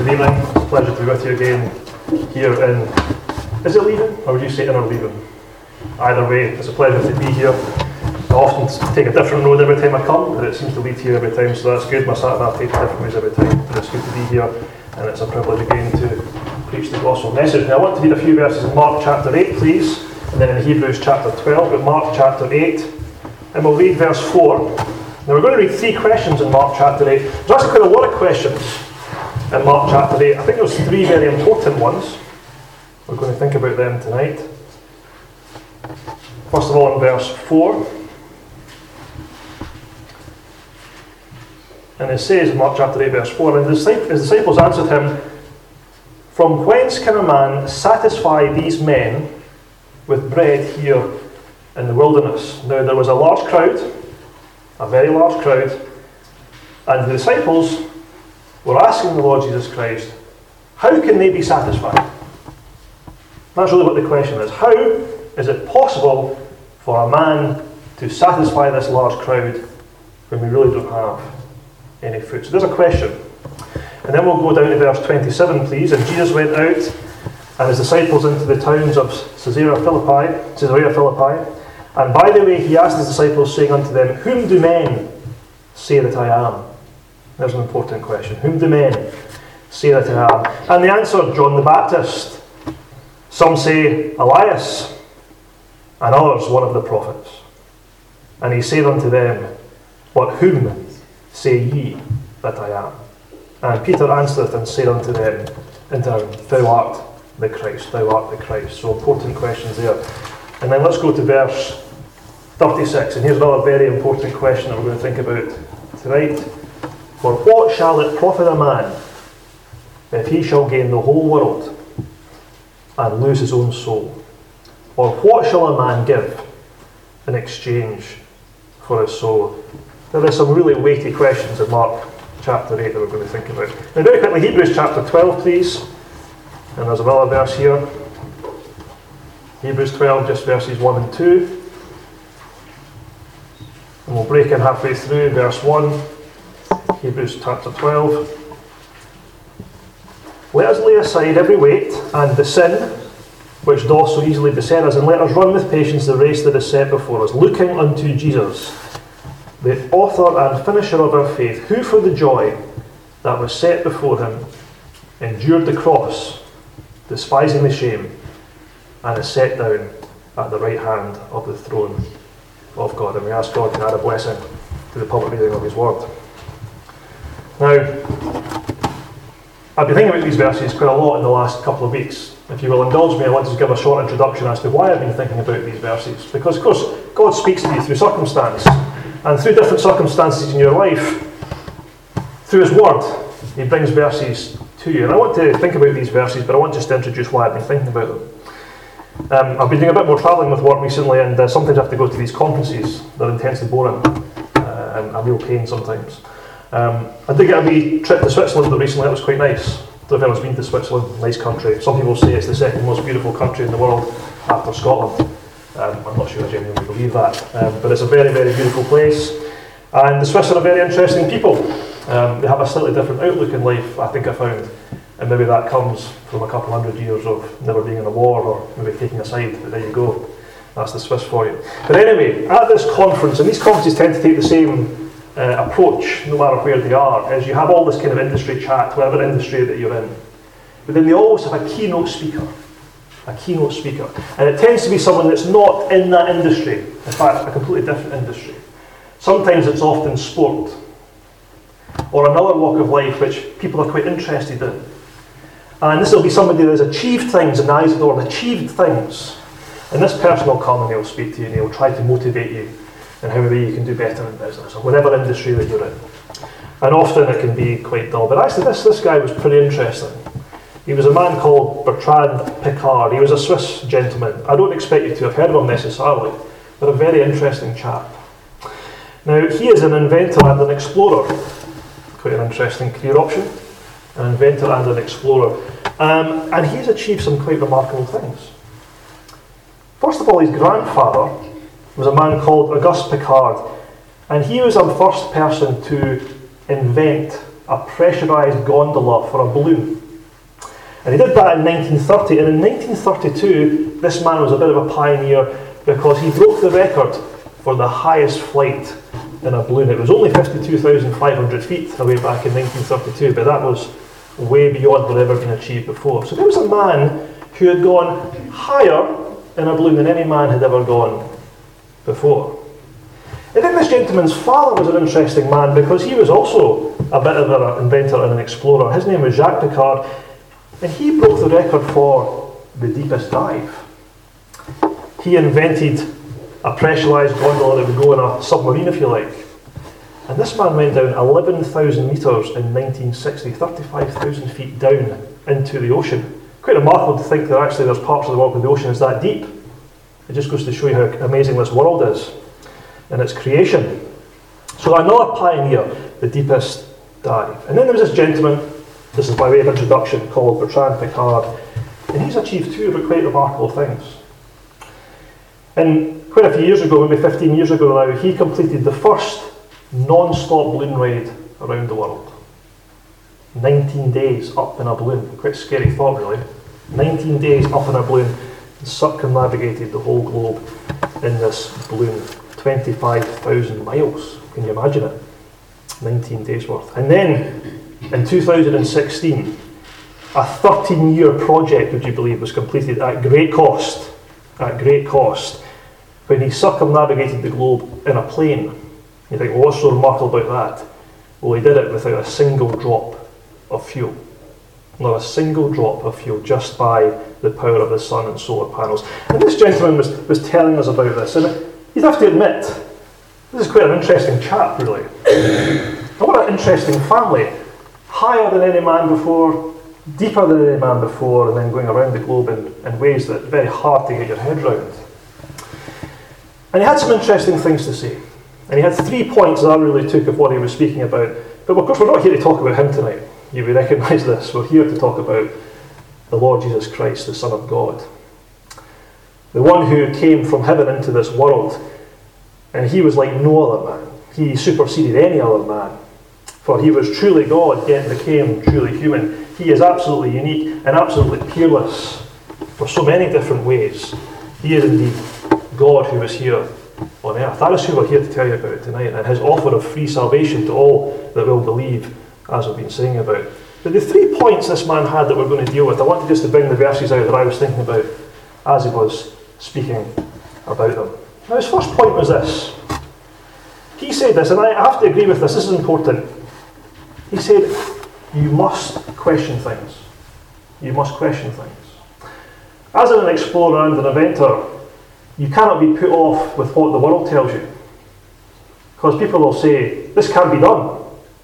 good evening. It's a pleasure to be with you again here in, is it Leven? Or would you say inner Leven? Either way, it's a pleasure to be here. I often take a different road every time I come, but it seems to lead here every time, so that's good. My sat-nav takes different ways every time, but it's good to be here, and it's a privilege again to preach the gospel message. Now I want to read a few verses in Mark chapter 8, please, and then in Hebrews chapter 12, but Mark chapter 8, and we'll read verse 4. Now we're going to read 3 questions in Mark chapter 8. There's actually quite a lot of questions in Mark chapter 8. I think there's 3 very important ones. We're going to think about them tonight. First of all, in verse 4. And it says in Mark chapter 8, verse 4, and his disciples answered him, "From whence can a man satisfy these men with bread here in the wilderness?" Now there was a large crowd, a very large crowd, and the disciples were asking the Lord Jesus Christ, how can they be satisfied? That's really what the question is. How is it possible for a man to satisfy this large crowd when we really don't have any food? So there's a question. And then we'll go down to verse 27, please. And Jesus went out and his disciples into the towns of Caesarea Philippi. And by the way, he asked his disciples, saying unto them, "Whom do men say that I am?" There's an important question. Whom do men say that I am? And they answered, "John the Baptist. Some say Elias, and others one of the prophets." And he said unto them, "But whom say ye that I am?" And Peter answered and said unto them, "Thou art the Christ, thou art the Christ." So important questions there. And then let's go to verse 36, and here's another very important question that we're going to think about tonight. "For what shall it profit a man if he shall gain the whole world and lose his own soul? Or what shall a man give in exchange for his soul?" There are some really weighty questions in Mark chapter 8 that we're going to think about. Now very quickly, Hebrews chapter 12, please. And there's another verse here. Hebrews 12, just verses 1 and 2. And we'll break in halfway through, verse 1. Hebrews chapter 12. "Let us lay aside every weight and the sin which doth so easily beset us, and let us run with patience the race that is set before us, looking unto Jesus, the author and finisher of our faith, who for the joy that was set before him endured the cross, despising the shame, and is set down at the right hand of the throne of God." And we ask God to add a blessing to the public reading of his word. Now, I've been thinking about these verses quite a lot in the last couple of weeks. If you will indulge me, I want to give a short introduction as to why I've been thinking about these verses. Because, of course, God speaks to you through circumstance. And through different circumstances in your life, through his word, he brings verses to you. And I want to think about these verses, but I want just to introduce why I've been thinking about them. I've been doing a bit more travelling with work recently, and sometimes I have to go to these conferences. They're intensely boring and a real pain sometimes. I did get a wee trip to Switzerland recently. That was quite nice. I don't know if anyone's been to Switzerland. Nice country. Some people say it's the second most beautiful country in the world after Scotland. I'm not sure I genuinely believe that, but it's a very, very beautiful place. And the Swiss are a very interesting people. They have a slightly different outlook in life, I think I found. And maybe that comes from a couple hundred years of never being in a war or maybe taking a side, but there you go. That's the Swiss for you. But anyway, at this conference, and these conferences tend to take the same approach no matter where they are, is you have all this kind of industry chat, whatever industry that you're in. But then they always have a keynote speaker. And it tends to be someone that's not in that industry. In fact, a completely different industry. Sometimes it's often sport or another walk of life which people are quite interested in. And this will be somebody that has achieved things in the eyes of the Lord, achieved things. And this person will come and he'll speak to you and he'll try to motivate you in how maybe you can do better in business or whatever industry that you're in. And often it can be quite dull. But actually this guy was pretty interesting. He was a man called Bertrand Piccard. He was a Swiss gentleman. I don't expect you to have heard of him necessarily, but a very interesting chap. Now, he is an inventor and an explorer. Quite an interesting career option. An inventor and an explorer. And he's achieved some quite remarkable things. First of all, his grandfather was a man called Auguste Piccard. And he was the first person to invent a pressurised gondola for a balloon. And he did that in 1930, and in 1932, this man was a bit of a pioneer because he broke the record for the highest flight in a balloon. It was only 52,500 feet away back in 1932, but that was way beyond what had ever been achieved before. So there was a man who had gone higher in a balloon than any man had ever gone before. And then this gentleman's father was an interesting man because he was also a bit of an inventor and an explorer. His name was Jacques Piccard, and he broke the record for the deepest dive. He invented a pressurised gondola that would go in a submarine, if you like. And this man went down 11,000 metres in 1960, 35,000 feet down into the ocean. Quite remarkable to think that actually there's parts of the world where the ocean is that deep. It just goes to show you how amazing this world is and its creation. So another pioneer, the deepest dive. And then there was this gentleman, this is by way of introduction, called Bertrand Piccard, and he's achieved two quite remarkable things. And quite a few years ago, maybe 15 years ago now, he completed the first non-stop balloon ride around the world. 19 days up in a balloon. Quite a scary thought, really. 19 days up in a balloon and circumnavigated the whole globe in this balloon. 25,000 miles. Can you imagine it? 19 days worth. And then, in 2016, a 13-year project, would you believe, was completed at great cost, when he circumnavigated the globe in a plane. You think, well, what's so remarkable about that? Well, he did it without a single drop of fuel. Not a single drop of fuel, just by the power of the sun and solar panels. And this gentleman was telling us about this, and you'd have to admit, this is quite an interesting chap, really. And what an interesting family. Higher than any man before, deeper than any man before, and then going around the globe in ways that are very hard to get your head round. And he had some interesting things to say. And he had 3 points that I really took of what he was speaking about. But of course, we're not here to talk about him tonight. You will recognise this. We're here to talk about the Lord Jesus Christ, the Son of God. The one who came from heaven into this world. And he was like no other man. He superseded any other man. For he was truly God, yet became truly human. He is absolutely unique and absolutely peerless for so many different ways. He is indeed God who is here on earth. That is who we're here to tell you about tonight, and his offer of free salvation to all that will believe, as we've been saying about. But the 3 points this man had that we're going to deal with, I wanted just to bring the verses out that I was thinking about as he was speaking about them. Now, his first point was this. He said this, and I have to agree with this is important. He said, you must question things. You must question things. As an explorer and an inventor, you cannot be put off with what the world tells you. Because people will say, this can't be done.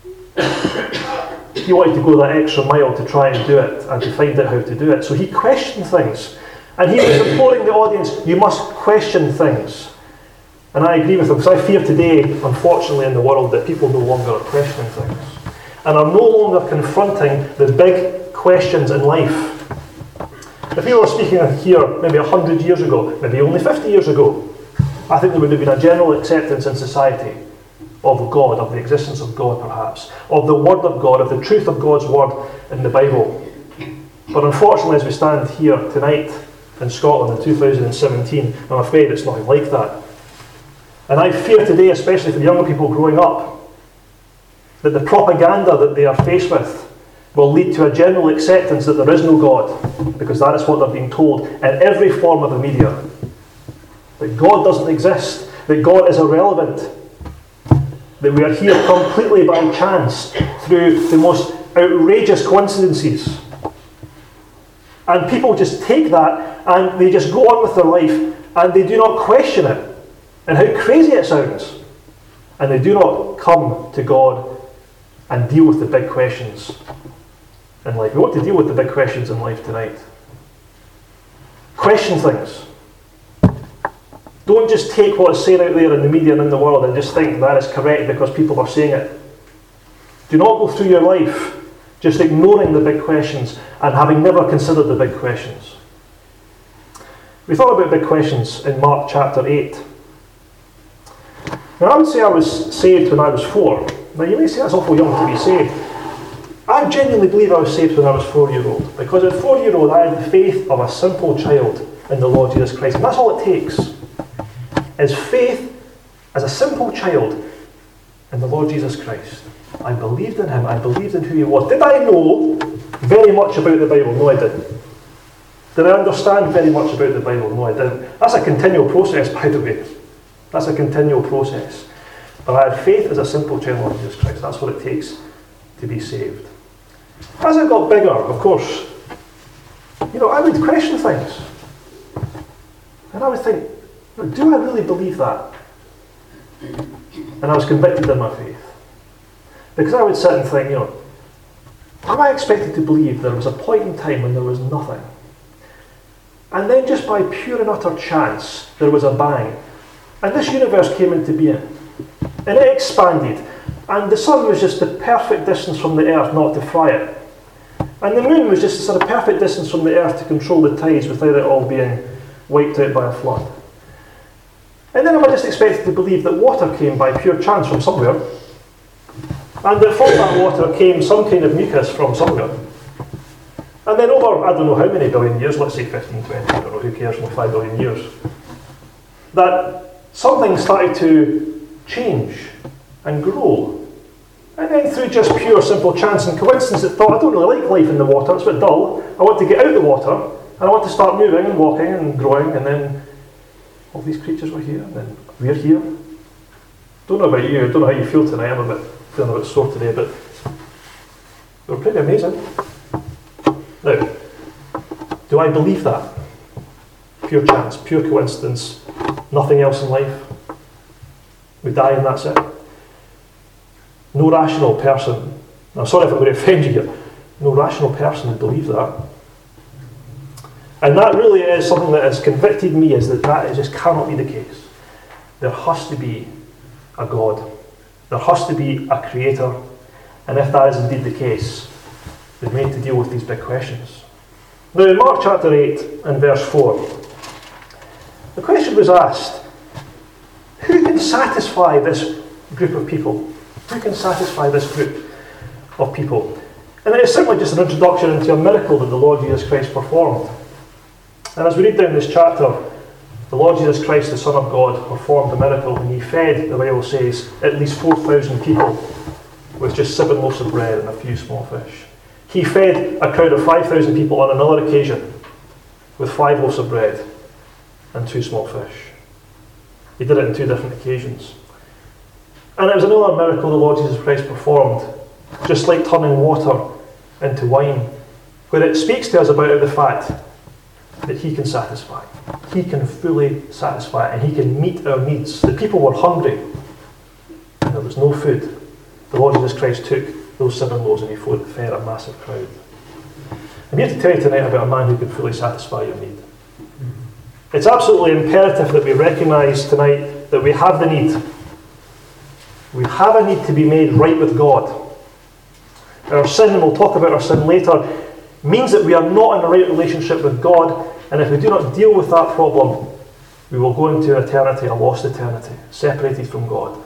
He wanted to go that extra mile to try and do it and to find out how to do it. So he questioned things. And he was imploring the audience, you must question things. And I agree with him, because I fear today, unfortunately, in the world, that people no longer are questioning things. And are no longer confronting the big questions in life. If we were speaking here maybe 100 years ago, maybe only 50 years ago, I think there would have been a general acceptance in society of God, of the existence of God perhaps, of the Word of God, of the truth of God's Word in the Bible. But unfortunately, as we stand here tonight in Scotland in 2017, I'm afraid it's nothing like that. And I fear today, especially for the younger people growing up, that the propaganda that they are faced with will lead to a general acceptance that there is no God, because that is what they're being told in every form of the media. That God doesn't exist, that God is irrelevant, that we are here completely by chance through the most outrageous coincidences. And people just take that and they just go on with their life and they do not question it and how crazy it sounds. And they do not come to God and deal with the big questions in life. We want to deal with the big questions in life tonight. Question things. Don't just take what is said out there in the media and in the world and just think that is correct because people are saying it. Do not go through your life just ignoring the big questions and having never considered the big questions. We thought about big questions in Mark chapter 8. Now I would say I was saved when I was 4. Now you may say that's awful young to be saved. I genuinely believe I was saved when I was 4-year-old, because at 4-year-old I had the faith of a simple child in the Lord Jesus Christ. And that's all it takes, is faith as a simple child in the Lord Jesus Christ. I believed in him, I believed in who he was. Did I know very much about the Bible? No, I didn't. Did I understand very much about the Bible? No, I didn't. That's a continual process, by the way. That's a continual process. But I had faith as a simple child of Jesus Christ. That's what it takes to be saved. As I got bigger, of course, I would question things. And I would think, do I really believe that? And I was convicted in my faith. Because I would sit and think, am I expected to believe there was a point in time when there was nothing? And then just by pure and utter chance, there was a bang. And this universe came into being. And it expanded. And the sun was just the perfect distance from the earth not to fry it. And the moon was just a sort of perfect distance from the earth to control the tides without it all being wiped out by a flood. And then am I just expected to believe that water came by pure chance from somewhere? And that from that water came some kind of mucus from somewhere? And then over, I don't know how many billion years, let's say 15, 20, I don't know, who cares, 5 billion years, that something started to change and grow. And then through just pure simple chance and coincidence, it thought, I don't really like life in the water, it's a bit dull, I want to get out of the water, and I want to start moving and walking and growing, and then all these creatures were here, and then we're here. Don't know about you, I don't know how you feel tonight, I'm feeling a bit sore today, but they're pretty amazing. Now, do I believe that? Pure chance, pure coincidence, nothing else in life. We die and that's it. No rational person, I'm sorry if I'm going to offend you here, no rational person would believe that. And that really is something that has convicted me, is that just cannot be the case. There has to be a God. There has to be a creator. And if that is indeed the case, then we need to deal with these big questions. Now in Mark chapter 8 and verse 4, the question was asked, who can satisfy this group of people? Who can satisfy this group of people? And it is simply just an introduction into a miracle that the Lord Jesus Christ performed. And as we read down this chapter, the Lord Jesus Christ, the Son of God, performed a miracle, and he fed, the Bible says, at least 4,000 people with just 7 loaves of bread and a few small fish. He fed a crowd of 5,000 people on another occasion with 5 loaves of bread and 2 small fish. He did it on 2 different occasions. And it was another miracle the Lord Jesus Christ performed, just like turning water into wine, where it speaks to us about the fact that he can satisfy. He can fully satisfy, and he can meet our needs. The people were hungry, and there was no food. The Lord Jesus Christ took those 7 loaves and he fed a massive crowd. I'm here to tell you tonight about a man who can fully satisfy your need. It's absolutely imperative that we recognise tonight that we have the need. We have a need to be made right with God. Our sin, and we'll talk about our sin later, means that we are not in a right relationship with God, and if we do not deal with that problem, we will go into eternity, a lost eternity, separated from God.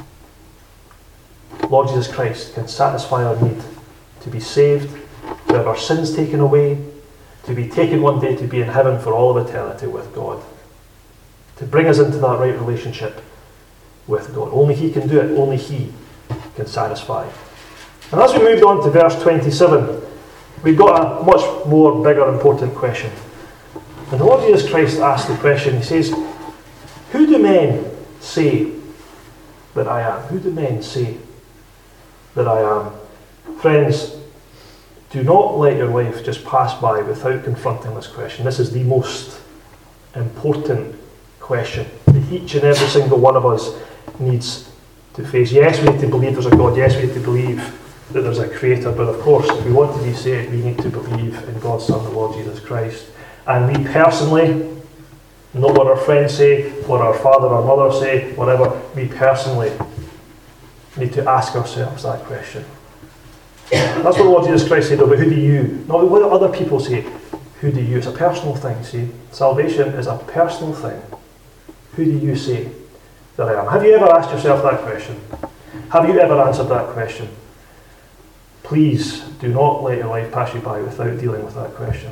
Lord Jesus Christ can satisfy our need to be saved, to have our sins taken away, to be taken one day to be in heaven for all of eternity with God, to bring us into that right relationship with God. Only he can do it, only he can satisfy. And as we moved on to verse 27, we've got a much more bigger, important question. And the Lord Jesus Christ asked the question, he says, who do men say that I am? Who do men say that I am? Friends, do not let your life just pass by without confronting this question. This is the most important question that each and every single one of us needs to face. Yes, we need to believe there's a God. Yes, we need to believe that there's a creator. But of course, if we want to be saved, we need to believe in God's Son, the Lord Jesus Christ. And we personally, not what our friends say, what our father or mother say, whatever, we personally need to ask ourselves that question. That's what the Lord Jesus Christ said, but who do you? Not what other people say. Who do you? It's a personal thing, see. Salvation is a personal thing. Who do you say that I am? Have you ever asked yourself that question? Have you ever answered that question? Please do not let your life pass you by without dealing with that question.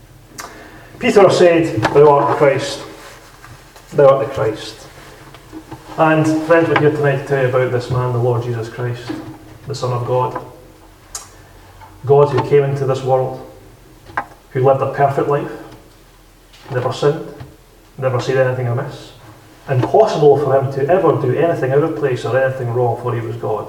Peter said, "Thou art the Christ. Thou art the Christ." And friends, we're here tonight to tell you about this man, the Lord Jesus Christ, the Son of God. God who came into this world, who lived a perfect life, never sinned, never said anything amiss. Impossible for him to ever do anything out of place or anything wrong, for he was God.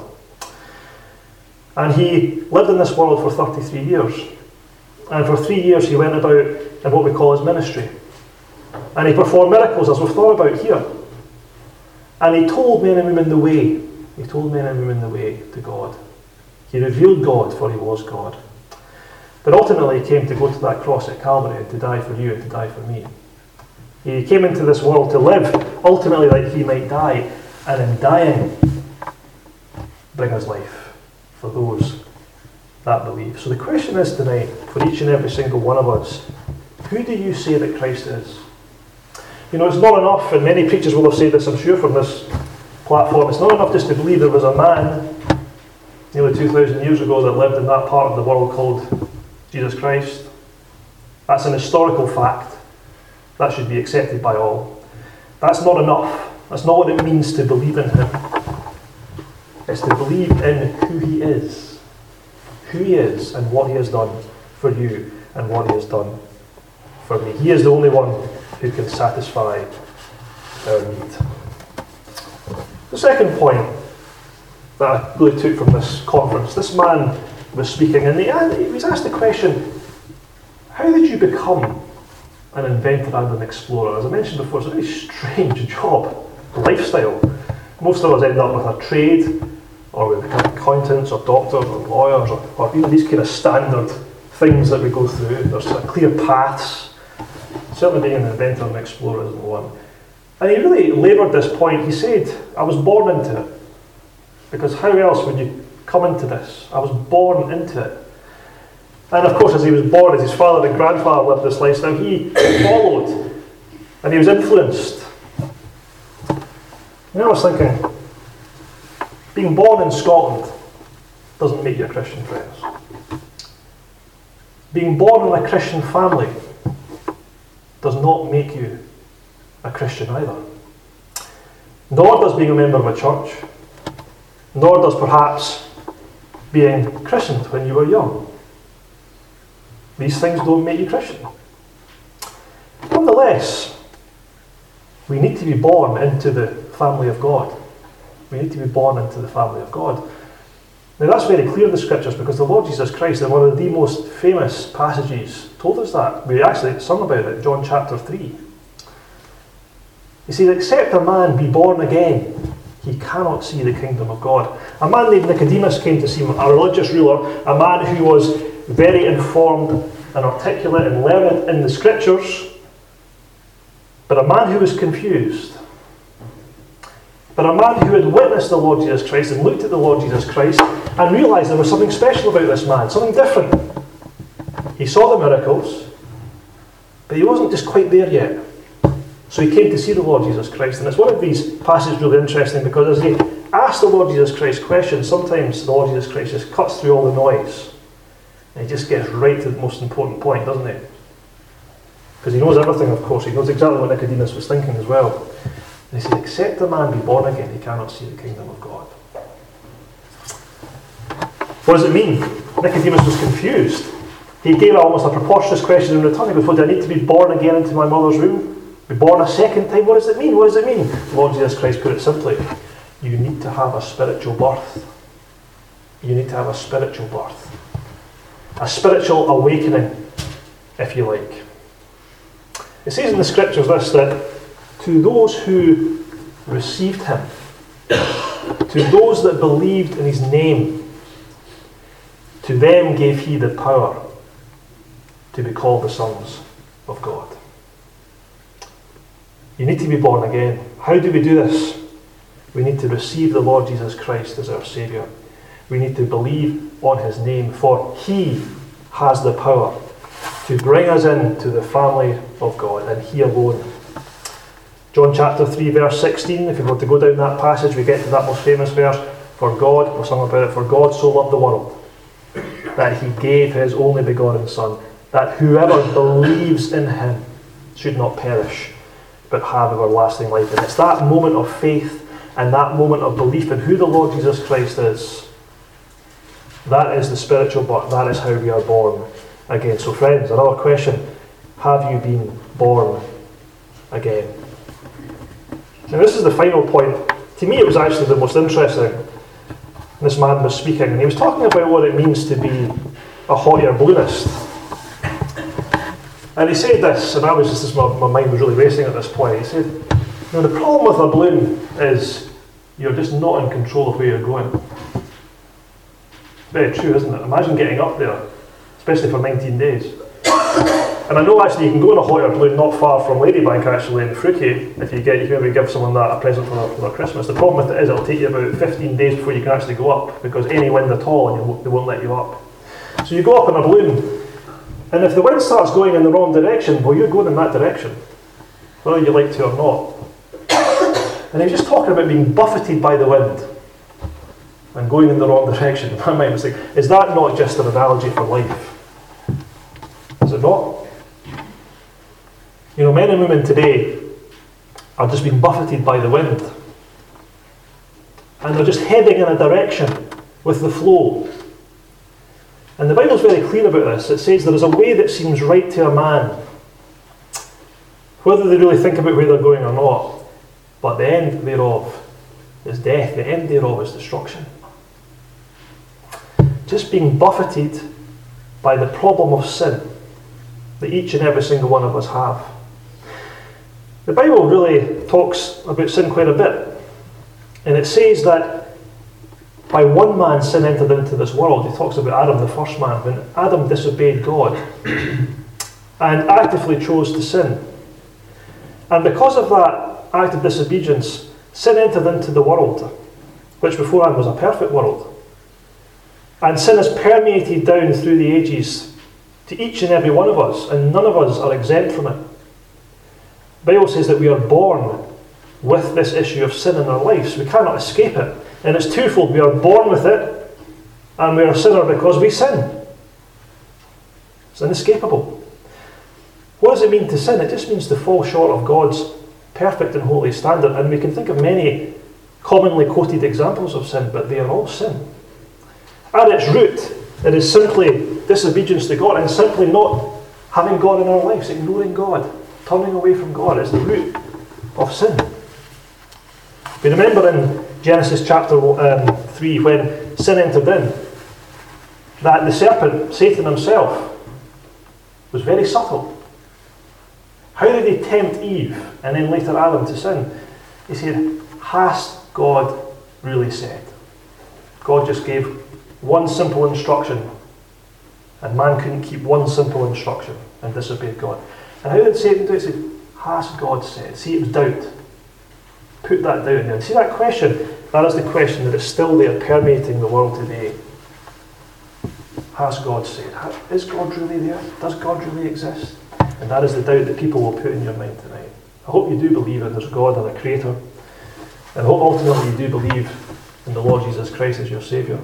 And he lived in this world for 33 years. And for 3 years he went about in what we call his ministry. And he performed miracles, as we've thought about here. And he told men and women the way. He told men and women the way to God. He revealed God, for he was God. But ultimately he came to go to that cross at Calvary and to die for you and to die for me. He came into this world to live, ultimately that he might die, and in dying, bring us life for those that believe. So the question is tonight, for each and every single one of us, who do you say that Christ is? You know, it's not enough, and many preachers will have said this, I'm sure, from this platform, it's not enough just to believe there was a man nearly 2,000 years ago that lived in that part of the world called Jesus Christ. That's an historical fact. That should be accepted by all. That's not enough. That's not what it means to believe in him. It's to believe in who he is. Who he is and what he has done for you and what he has done for me. He is the only one who can satisfy our need. The second point that I really took from this conference, this man was speaking and he was asked the question, how did you become an inventor and an explorer? As I mentioned before, it's a very strange job, lifestyle. Most of us end up with a trade, or we become accountants or doctors or lawyers, or you know, these kind of standard things that we go through. There's clear paths. Certainly being an inventor and explorer isn't one. And he really laboured this point. He said, I was born into it. Because how else would you come into this? I was born into it. And of course, as he was born, as his father and grandfather lived this lifestyle, he followed and he was influenced. And I was thinking, being born in Scotland doesn't make you a Christian, friends. Being born in a Christian family does not make you a Christian either. Nor does being a member of a church, nor does perhaps being christened when you were young. These things don't make you Christian. Nonetheless, we need to be born into the family of God. We need to be born into the family of God. Now that's very clear in the scriptures because the Lord Jesus Christ, in one of the most famous passages, told us that. We actually sung about it, John chapter 3. He said, except a man be born again, he cannot see the kingdom of God. A man named Nicodemus came to see him, a religious ruler, a man who was very informed and articulate and learned in the scriptures, but a man who was confused. But a man who had witnessed the Lord Jesus Christ and looked at the Lord Jesus Christ and realised there was something special about this man, something different. He saw the miracles, but he wasn't just quite there yet. So he came to see the Lord Jesus Christ. And it's one of these passages really interesting because as he asks the Lord Jesus Christ questions, sometimes the Lord Jesus Christ just cuts through all the noise. And he just gets right to the most important point, doesn't he? Because he knows everything, of course. He knows exactly what Nicodemus was thinking as well. And he said, except a man be born again, he cannot see the kingdom of God. What does it mean? Nicodemus was confused. He gave almost a preposterous question in return. He goes, well, do I need to be born again into my mother's womb? Be born a second time? What does it mean? What does it mean? The Lord Jesus Christ put it simply. You need to have a spiritual birth. You need to have a spiritual birth. A spiritual awakening, if you like. It says in the scriptures this, that to those who received him, to those that believed in his name, to them gave he the power to be called the sons of God. You need to be born again. How do we do this? We need to receive the Lord Jesus Christ as our Saviour. We need to believe on his name, for he has the power to bring us into the family of God, and he alone. John chapter 3 verse 16, if you want to go down that passage, we get to that most famous verse, for God, we'll sing about it, for God so loved the world, that he gave his only begotten Son, that whoever believes in him should not perish, but have everlasting life. And it's that moment of faith and that moment of belief in who the Lord Jesus Christ is. That is the spiritual birth. That is how we are born again. So friends, another question. Have you been born again? Now this is the final point. To me it was actually the most interesting. This man was speaking and he was talking about what it means to be a hot air balloonist. And he said this, and my mind was really racing at this point. He said, the problem with a balloon is you're just not in control of where you're going. It's very true, isn't it? Imagine getting up there, especially for 19 days. And I know actually you can go in a hot air balloon not far from Ladybank actually in Fruki. If you can maybe give someone that a present for their Christmas. The problem with it is it'll take you about 15 days before you can actually go up, because any wind at all and they won't let you up. So you go up in a balloon, and if the wind starts going in the wrong direction, well, you're going in that direction, whether you like to or not. And he was just talking about being buffeted by the wind and going in the wrong direction. My mind was like, is that not just an analogy for life? Is it not? Men and women today are just being buffeted by the wind. And they're just heading in a direction with the flow. And the Bible's very clear about this. It says there is a way that seems right to a man, whether they really think about where they're going or not, but the end thereof is death. The end thereof is destruction. Just being buffeted by the problem of sin that each and every single one of us have. The Bible really talks about sin quite a bit. And it says that by one man sin entered into this world. He talks about Adam, the first man, when Adam disobeyed God and actively chose to sin. And because of that act of disobedience, sin entered into the world, which beforehand was a perfect world. And sin has permeated down through the ages to each and every one of us, and none of us are exempt from it. The Bible says that we are born with this issue of sin in our lives. We cannot escape it. And it's twofold. We are born with it, and we are a sinner because we sin. It's inescapable. What does it mean to sin? It just means to fall short of God's perfect and holy standard. And we can think of many commonly quoted examples of sin, but they are all sin. At its root, it is simply disobedience to God and simply not having God in our lives, ignoring God, turning away from God is the root of sin. We remember in Genesis chapter 3, when sin entered in, that the serpent, Satan himself, was very subtle. How did he tempt Eve and then later Adam to sin? He said, "Hast God really said?" God just gave one simple instruction, and man couldn't keep one simple instruction and disobeyed God. And how did Satan do it? He said, "Has God said?" See, it was doubt. Put that down there. See that question? That is the question that is still there permeating the world today. Has God said? Is God really there? Does God really exist? And that is the doubt that people will put in your mind tonight. I hope you do believe that there's God and a Creator. And I hope ultimately you do believe in the Lord Jesus Christ as your Saviour.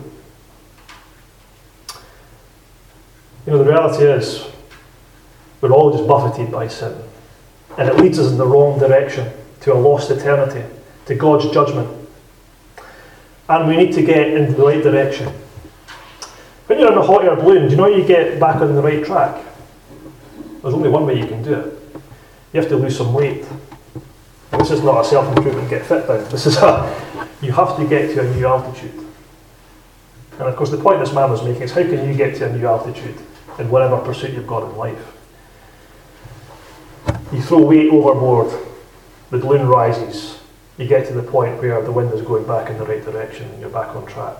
The reality is, we're all just buffeted by sin. And it leads us in the wrong direction, to a lost eternity, to God's judgment. And we need to get into the right direction. When you're in a hot air balloon, do you know you get back on the right track? There's only one way you can do it. You have to lose some weight. This is not a self-improvement, get fit thing. This is you have to get to a new altitude. And of course the point this man was making is, how can you get to a new altitude in whatever pursuit you've got in life? You throw weight overboard, the balloon rises, you get to the point where the wind is going back in the right direction and you're back on track.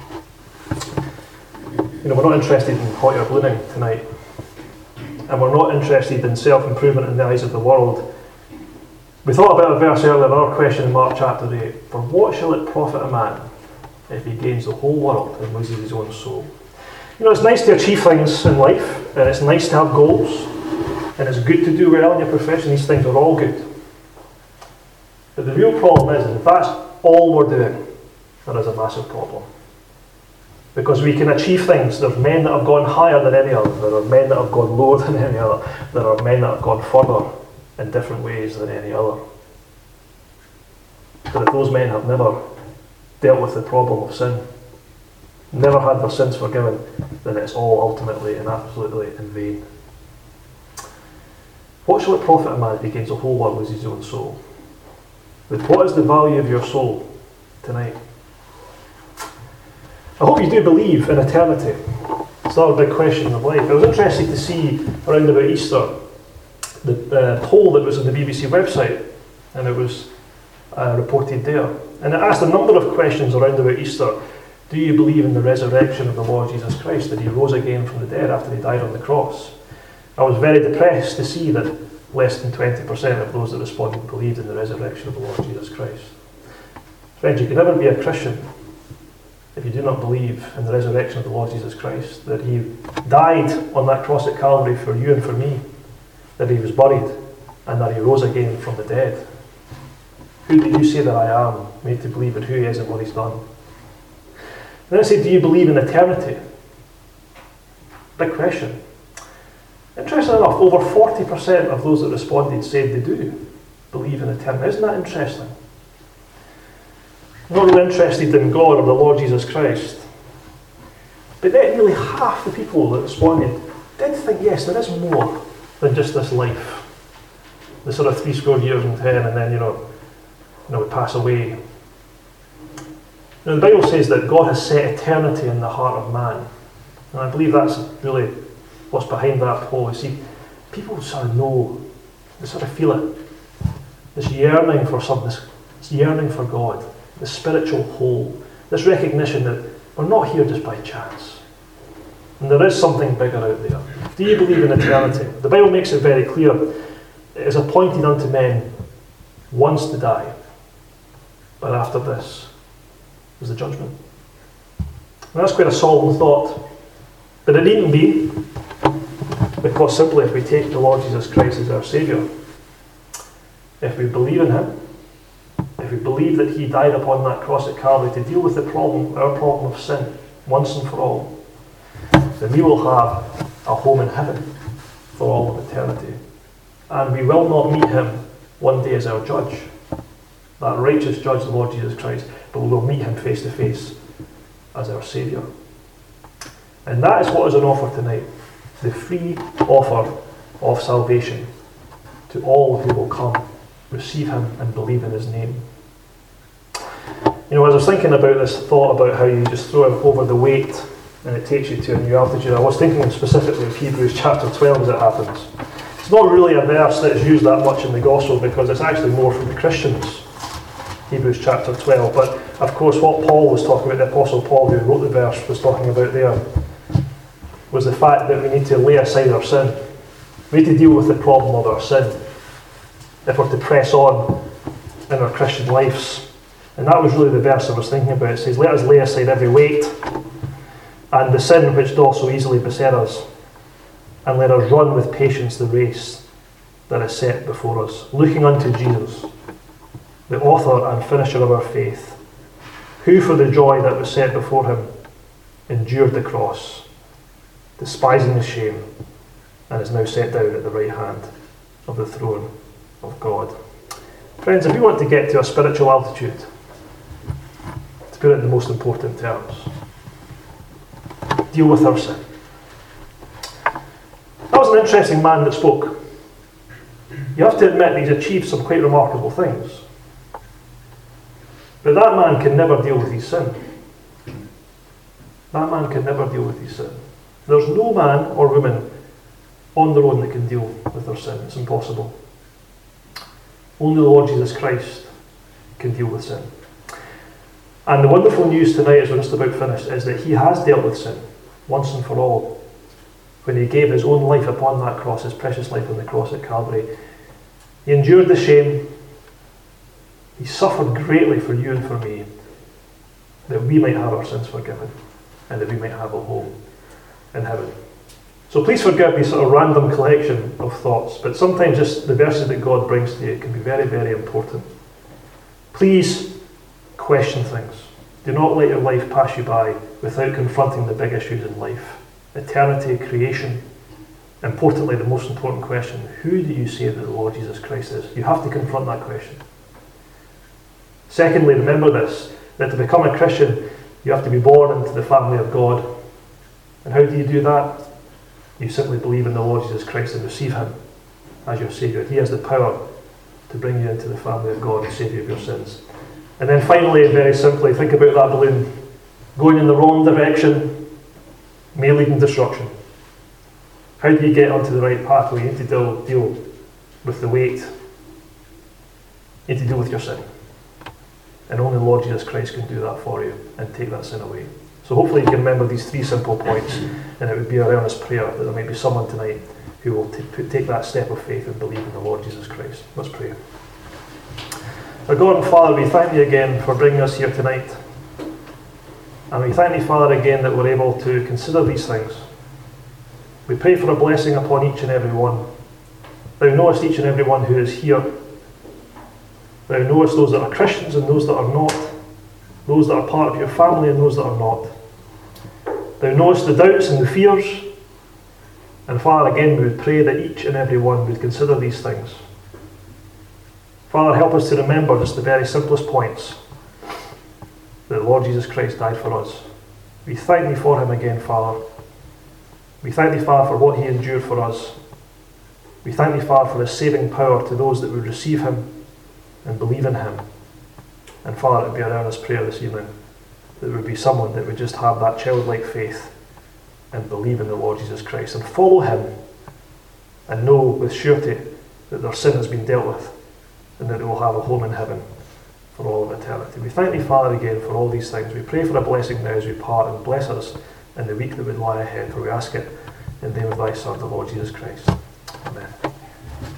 We're not interested in hot air ballooning tonight. And we're not interested in self-improvement in the eyes of the world. We thought about a verse earlier, another question in Mark chapter 8. For what shall it profit a man if he gains the whole world and loses his own soul? It's nice to achieve things in life, and it's nice to have goals, and it's good to do well in your profession. These things are all good. But the real problem is, if that's all we're doing, there is a massive problem. Because we can achieve things. There are men that have gone higher than any other. There are men that have gone lower than any other. There are men that have gone further in different ways than any other. But if those men have never dealt with the problem of sin, never had their sins forgiven, then it's all ultimately and absolutely in vain. What shall it profit a man if he gains the whole world and loses his own soul? But what is the value of your soul tonight? I hope you do believe in eternity. It's not a big question of life. It was interesting to see around about Easter the poll that was on the BBC website, and it was reported there. And it asked a number of questions around about Easter. Do you believe in the resurrection of the Lord Jesus Christ, that he rose again from the dead after he died on the cross? I was very depressed to see that less than 20% of those that responded believed in the resurrection of the Lord Jesus Christ. Friends, you can never be a Christian if you do not believe in the resurrection of the Lord Jesus Christ, that he died on that cross at Calvary for you and for me, that he was buried, and that he rose again from the dead. Who do you say that I am, made to believe in who he is and what he's done? And then I say, do you believe in eternity? Big question. Interesting enough, over 40% of those that responded said they do believe in eternity. Isn't that interesting? Not really interested in God or the Lord Jesus Christ. But then nearly half the people that responded did think, yes, there is more than just this life. The sort of 80 years and 10, and then, we pass away. Now, the Bible says that God has set eternity in the heart of man. And I believe that's really what's behind that poll. You see, people sort of know, they sort of feel it. This yearning for something, this yearning for God, the spiritual whole, this recognition that we're not here just by chance. And there is something bigger out there. Do you believe in eternity? The Bible makes it very clear. It is appointed unto men once to die, but after this is the judgment. And that's quite a solemn thought. But it needn't be, because simply if we take the Lord Jesus Christ as our Saviour, if we believe in him, if we believe that he died upon that cross at Calvary to deal with the problem, our problem of sin, once and for all, then we will have a home in heaven for all of eternity. And we will not meet him one day as our judge, that righteous judge, the Lord Jesus Christ, but we will meet him face to face as our Saviour. And that is what is on offer tonight, the free offer of salvation to all who will come, receive him and believe in his name. As I was thinking about this thought about how you just throw him over the weight and it takes you to a new altitude, I was thinking specifically of Hebrews chapter 12 as it happens. It's not really a verse that is used that much in the gospel because it's actually more from the Christians, Hebrews chapter 12. But of course what Paul was talking about, the Apostle Paul who wrote the verse was talking about there, was the fact that we need to lay aside our sin. We need to deal with the problem of our sin if we're to press on in our Christian lives. And that was really the verse I was thinking about. It says, let us lay aside every weight and the sin which doth so easily beset us, and let us run with patience the race that is set before us, looking unto Jesus, the author and finisher of our faith, who for the joy that was set before him endured the cross, despising the shame, and is now set down at the right hand of the throne of God. Friends, if we want to get to a spiritual altitude, to put it in the most important terms, deal with our sin. That was an interesting man that spoke. You have to admit he's achieved some quite remarkable things. But that man can never deal with his sin. That man can never deal with his sin. There's no man or woman on their own that can deal with their sin. It's impossible. Only the Lord Jesus Christ can deal with sin. And the wonderful news tonight, as we're just about finished, is that he has dealt with sin once and for all when he gave his own life upon that cross, his precious life on the cross at Calvary. He endured the shame. He suffered greatly for you and for me, that we might have our sins forgiven and that we might have a home in heaven. So please forgive me sort of random collection of thoughts, but sometimes just the verses that God brings to you can be very, very important. Please question things. Do not let your life pass you by without confronting the big issues in life. Eternity, creation. Importantly, the most important question, who do you say that the Lord Jesus Christ is? You have to confront that question. Secondly, remember this, that to become a Christian, you have to be born into the family of God. And how do you do that? You simply believe in the Lord Jesus Christ and receive him as your Saviour. He has the power to bring you into the family of God and save you of your sins. And then finally, very simply, think about that balloon going in the wrong direction may lead in destruction. How do you get onto the right pathway? You need to deal with the weight. You need to deal with your sin. And only the Lord Jesus Christ can do that for you and take that sin away. So hopefully you can remember these 3 simple points, and it would be our earnest prayer that there might be someone tonight who will take that step of faith and believe in the Lord Jesus Christ. Let's pray. Our God and Father, we thank you again for bringing us here tonight. And we thank you, Father, again that we're able to consider these things. We pray for a blessing upon each and every one. Thou knowest each and every one who is here. Thou knowest those that are Christians and those that are not. Those that are part of your family and those that are not. Thou knowest the doubts and the fears. And Father, again, we would pray that each and every one would consider these things. Father, help us to remember just the very simplest points. That the Lord Jesus Christ died for us. We thank thee for him again, Father. We thank thee, Father, for what he endured for us. We thank thee, Father, for his saving power to those that would receive him and believe in him. And Father, it would be our earnest prayer this evening that there would be someone that would just have that childlike faith and believe in the Lord Jesus Christ and follow him and know with surety that their sin has been dealt with and that they will have a home in heaven for all of eternity. We thank thee, Father, again for all these things. We pray for a blessing now as we part, and bless us in the week that would lie ahead, for we ask it in the name of thy Son, the Lord Jesus Christ. Amen.